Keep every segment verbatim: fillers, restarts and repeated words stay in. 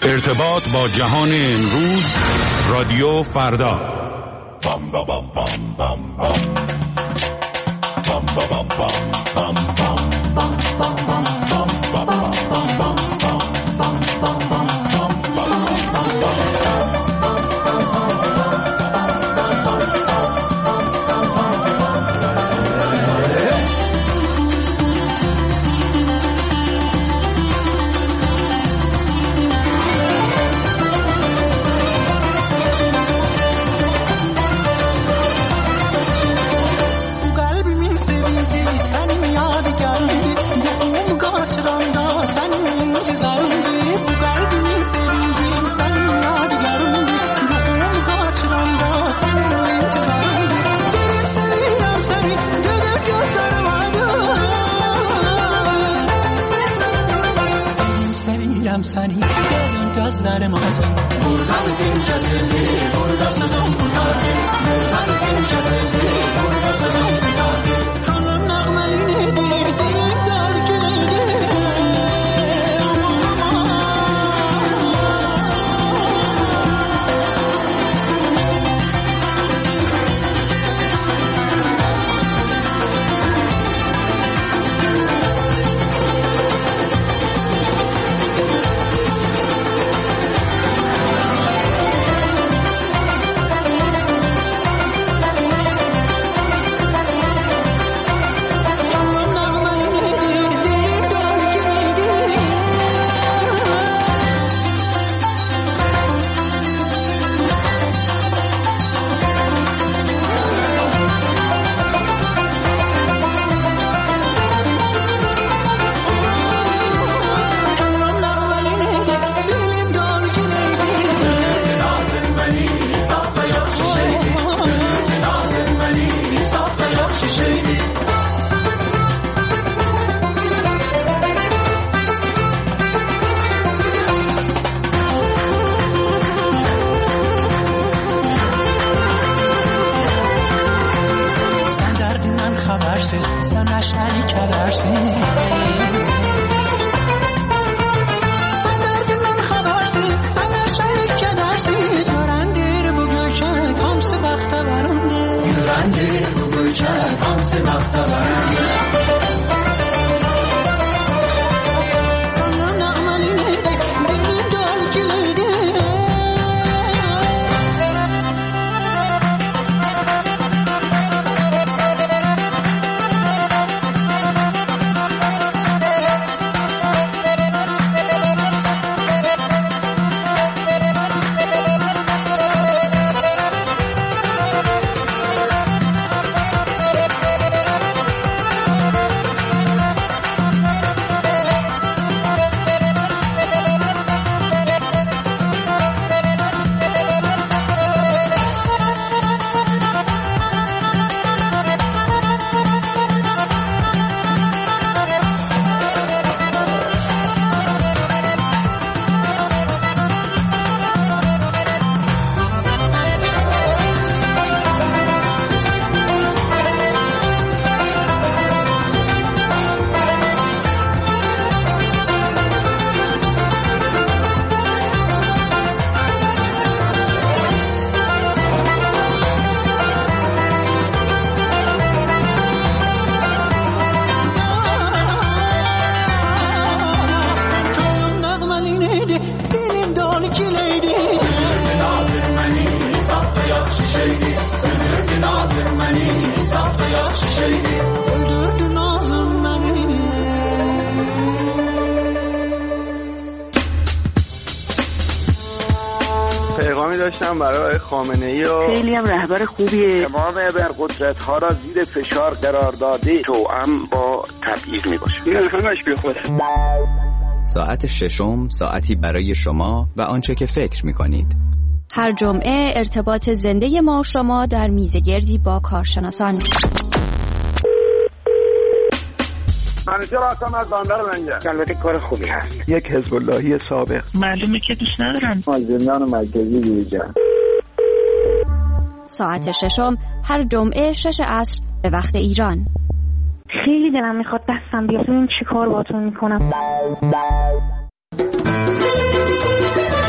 ارتباط با جهان امروز، رادیو فردا. بام بام بام بام بام بام بام بام بام بام seni görün gözlerim acı. Burada bütün kesildi, burada sözüm kurtardı. Burada bütün kesildi, burada sözüm kurtardı. Kanım nağmeliydi, dilim dergiliydi. برای خامنه‌ای و خیلی هم رهبر خوبیه. تمام ابرقدرت‌ها را زیر فشار قرار داده، توأم با تبعیض میباشه. این همش بیخوده. ساعت ششم، ساعتی برای شما و آنچه که فکر میکنید. هر جمعه ارتباط زنده ما شما در میزگردی با کارشناسان. منیجر هستم از بندر منجر. البته کار خوبی هست. یک حزب اللهی سابق. معلومه که دوست ندارم. مازندران مرکزی بیرجان. ساعت ششم هر جمعه شش عصر به وقت ایران. خیلی دلم میخواد دستم بیاد. این چی کار باتون میکنم؟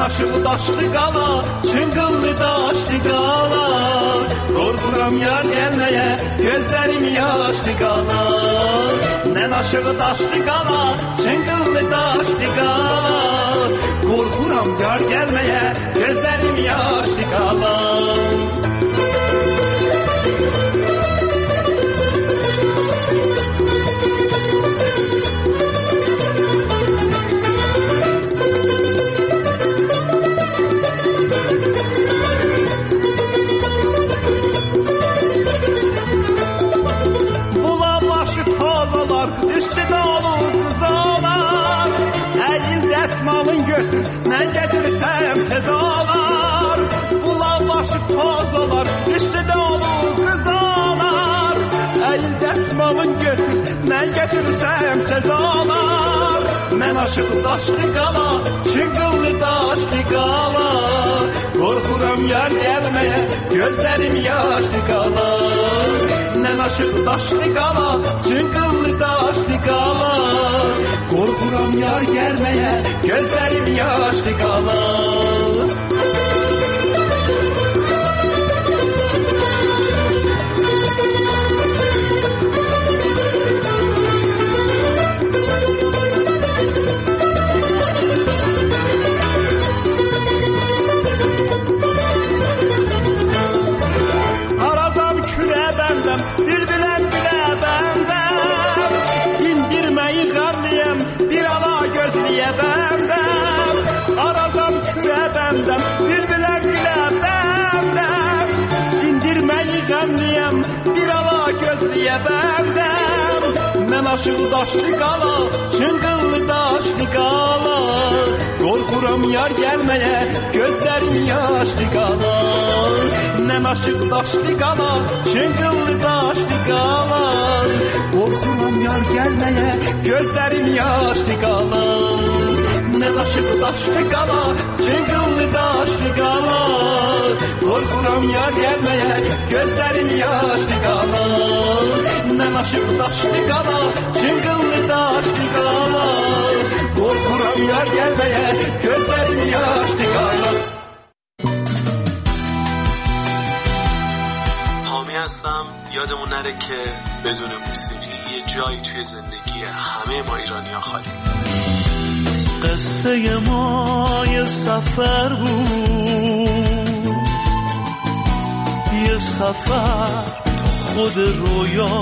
aşığı daşlı qala, çıngıllı daşlı qala. Qorxuram yar gəlməyə, gözlərim yaşlı qala. Mən aşığı daşlı qala, çıngıllı daşlı qala. Qorxuram yar gəlməyə, gözlərim yaşlı qala. Mən gətirsəm təzalar, bunlar başı tozalar, üstüdə olur qızalar. Əyil dəsmalın götür, mən gətirsəm təzalar. Mən aşıq daşlı qala, çıngıllı daşlı qala. Qorxuram yar gəlməyə, gözlərim yaşlı qala. Mən aşıq daşlı qala, çıngıllı daşlı qala. Qorxuram yar gəlməyə, gözlərim yaşlı qala. Aradam kürə bəndəm, bir biləm bilə bəndəm. İndirməyi qanlıyam, bir ala gözləyə bəndəm. Aradam kürə bəndəm, bir biləm bilə bəndəm. İndirməyi qanlıyam, bir ala gözləyə bəndəm. Mən aşığı daşlı qala, çıngıllı daşlı qala. Qorxuram yar gəlməyə, gözlərim yaşlı qala. Mən aşığı daşlı qala, çıngıllı daşlı qala. Qorxuram yar gəlməyə, gözlərim yaşlı qala. Mən aşığı daşlı qala, çıngıllı daşlı qala. Qorxuram yar gəlməyə, gözlərim yaşlı qala. Mən aşığı daşlı qala, çıngıllı daşlı qala. Qorxuram yar gəlməyə, gözlərim yaşlı qala. حامی هستم. یادمون نره که بدون موسیقی یه جایی توی زندگی همه ما ایرانی‌ها خالی. قصه ما یه سفر بود، یه سفر تو خود رویا.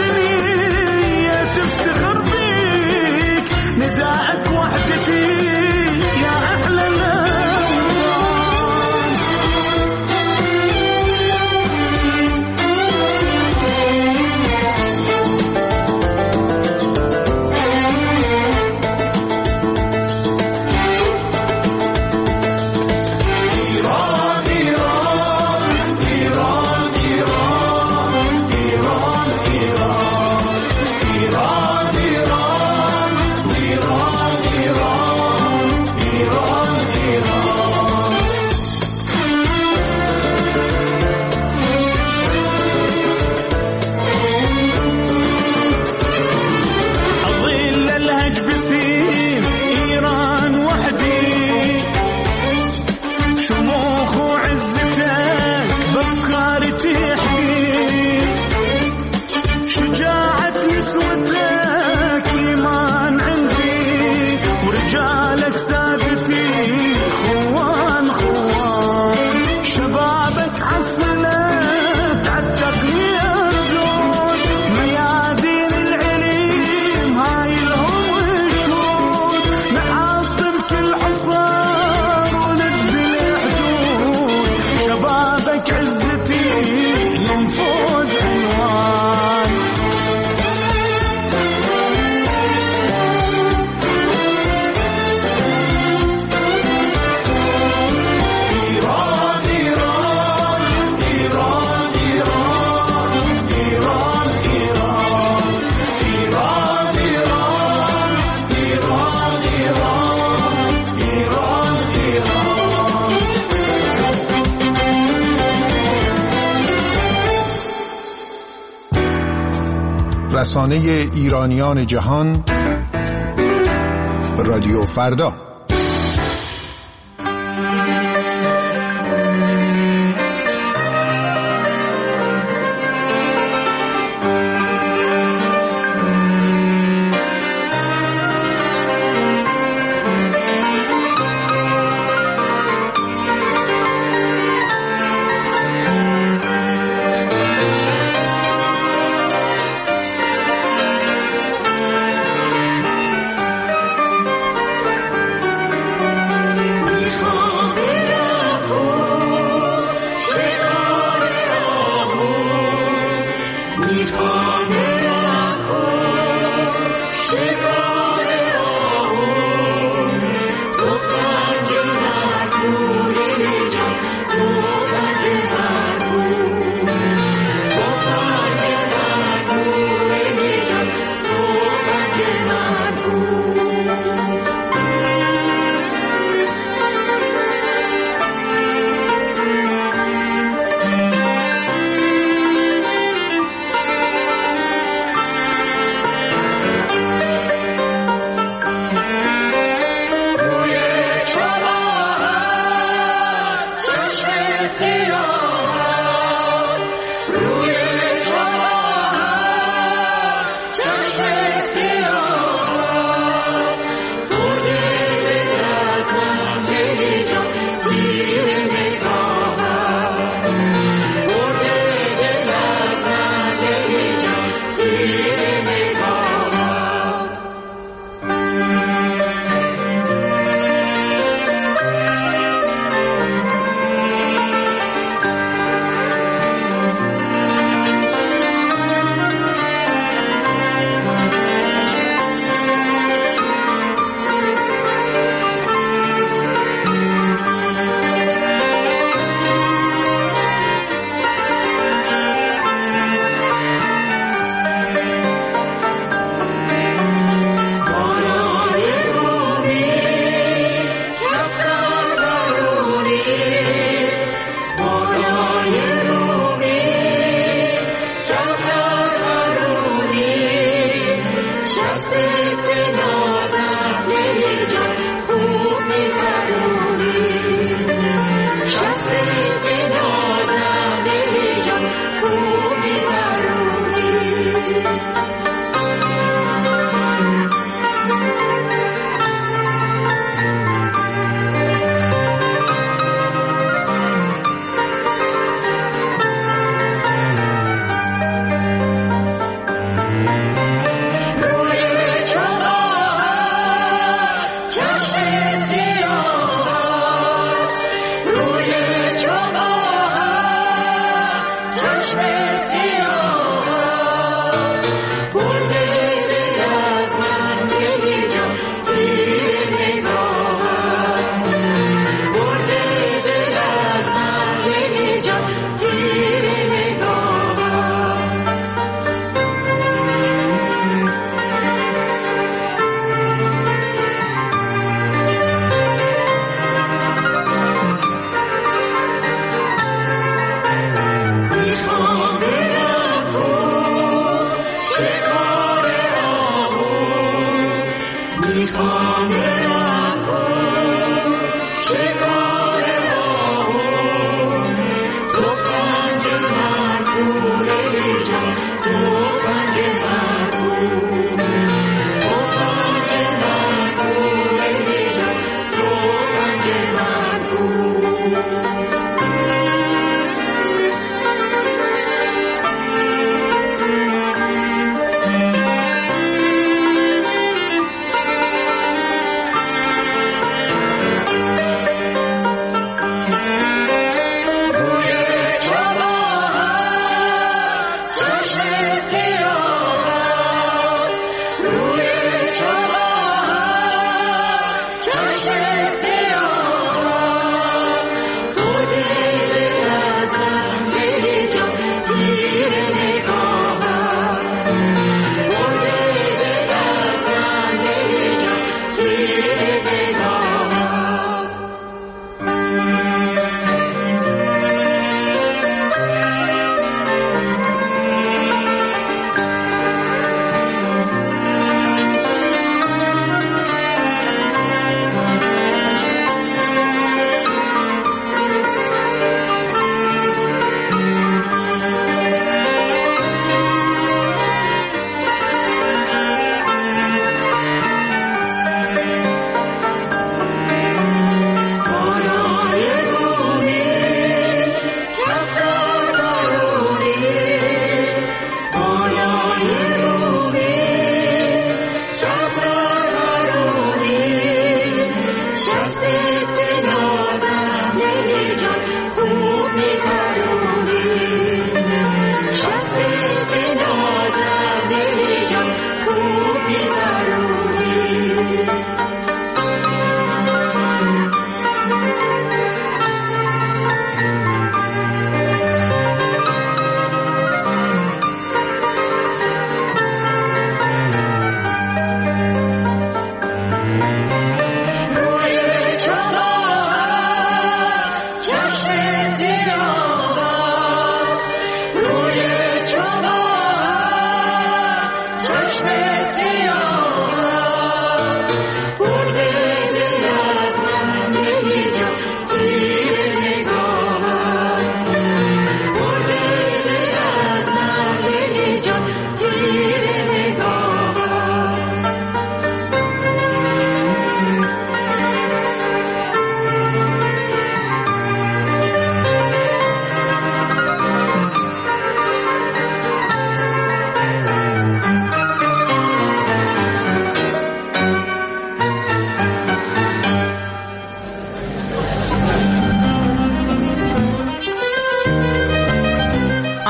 تفتخر بيك نداءك وحدتي رسانه ایرانیان جهان، رادیو فردا.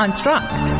کانترکت.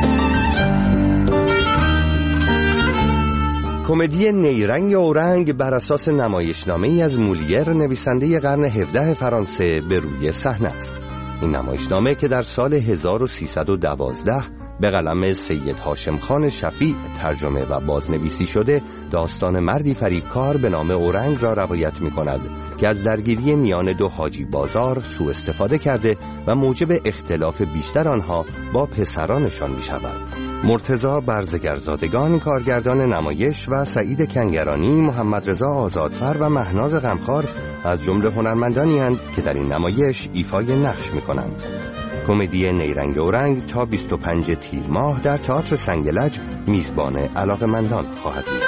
کمدی نیرنگ اورنگ بر اساس نمایشنامه‌ای از مولیر نویسنده قرن هفدهم فرانسه به روی صحنه است. این نمایشنامه که در سال هزار و سیصد و دوازده به قلم سید هاشم خان شفیع ترجمه و بازنویسی شده، داستان مردی فریبکار به نام اورنگ را روایت می کند که از درگیری میان دو حاجی بازار سوء استفاده کرده و موجب اختلاف بیشتر آنها با پسرانشان می شود. مرتضی برزگرزادگان کارگردان نمایش و سعید کنگرانی، محمد رضا آزادفر و مهناز غمخوار از جمله هنرمندانی اند که در این نمایش ایفای نقش می کنند. کمدی نیرنگ اورنگ تا بیست و پنجم تیر ماه در تئاتر سنگلج میزبان علاقه‌مندان خواهد بود.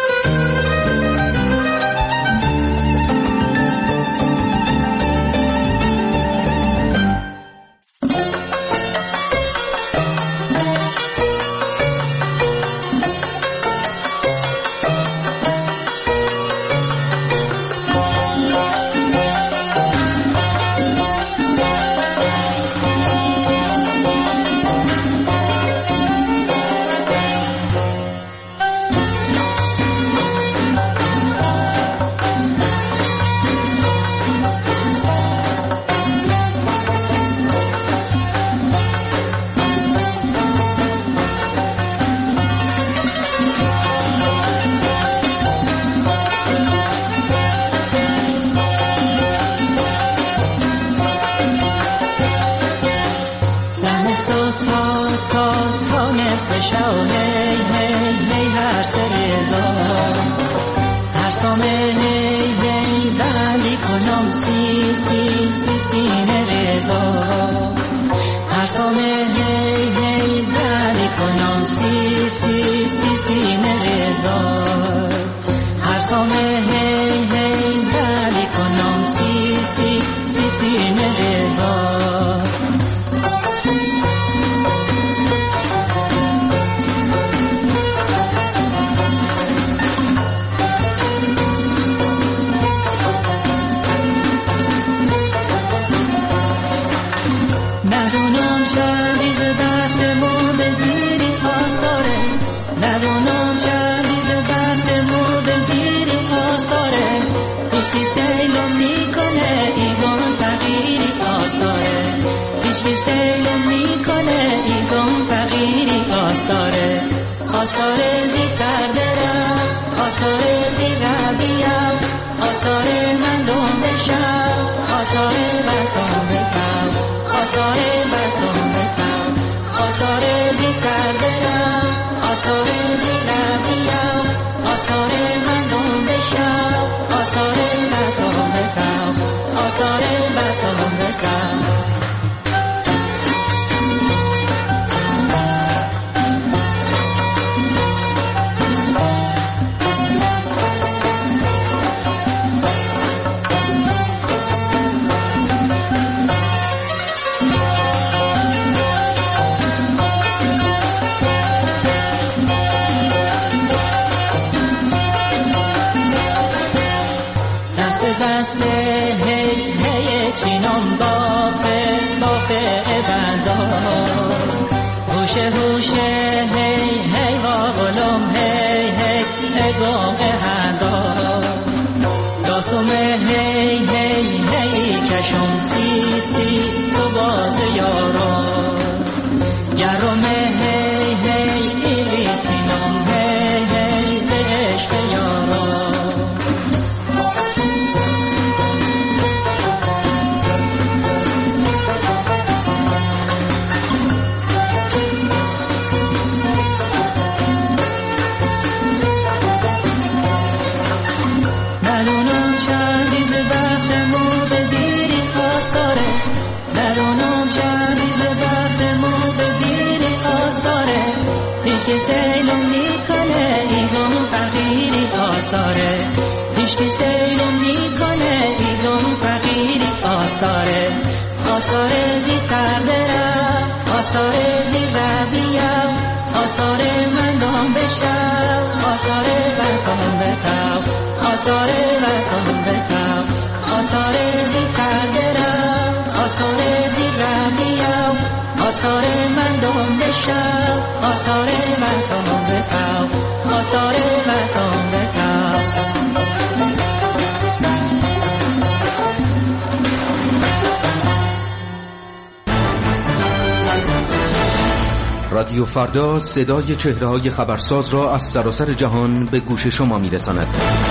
شب آثار مستان بکن آثار مستان بکن رادیو فردا صدای چهره‌های خبرساز را از سراسر جهان به گوش شما می‌رساند.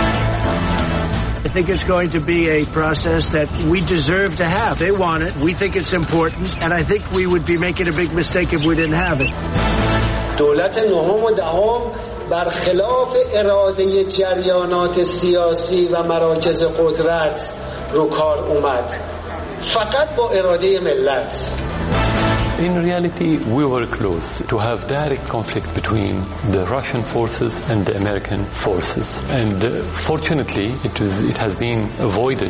I think it's going to be a process that we deserve to have. They want it. We think it's important. And I think we would be making a big mistake if we didn't have it. دولت نهم و دهم برخلاف اراده جریانات سیاسی و مراکز قدرت رو کار اومد. فقط با اراده ملت. In reality, we were close to have direct conflict between the Russian forces and the American forces. And uh, fortunately, it was, it has been avoided.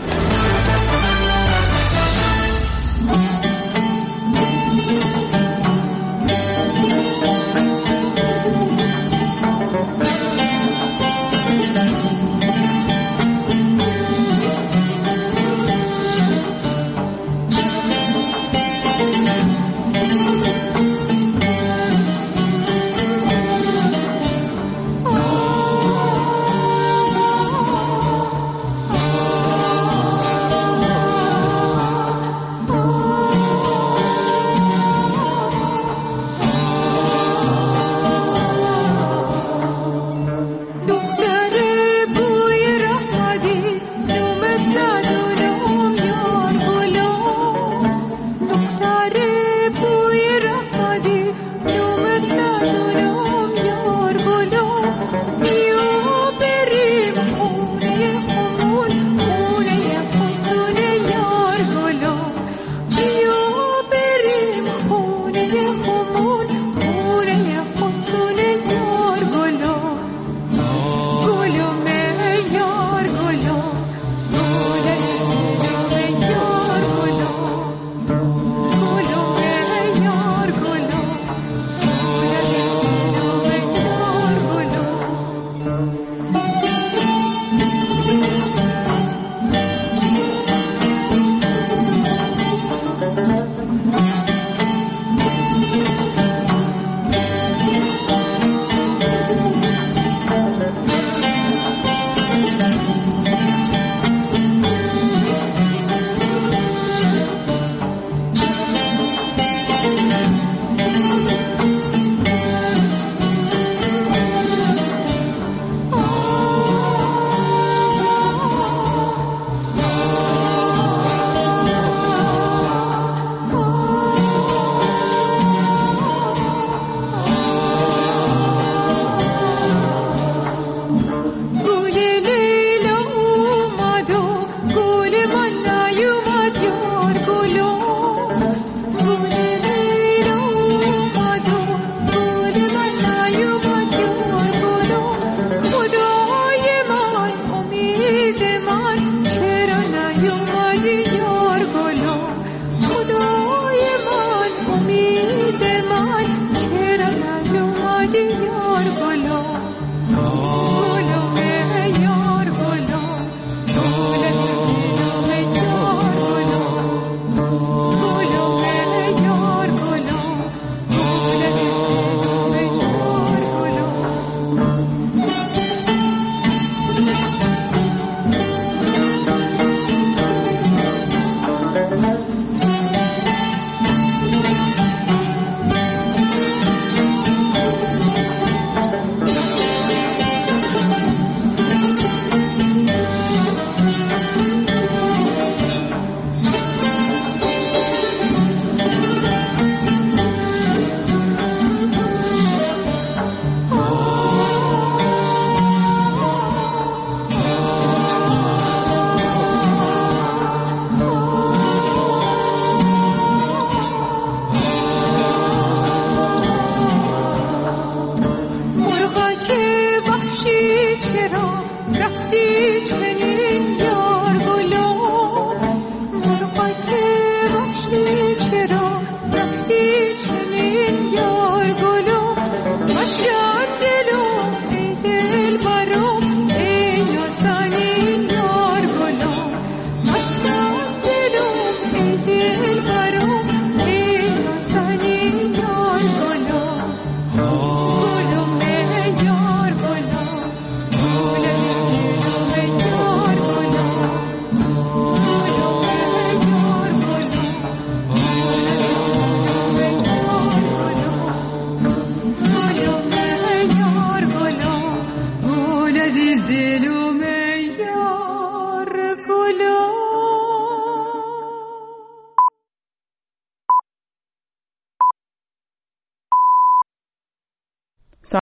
Oh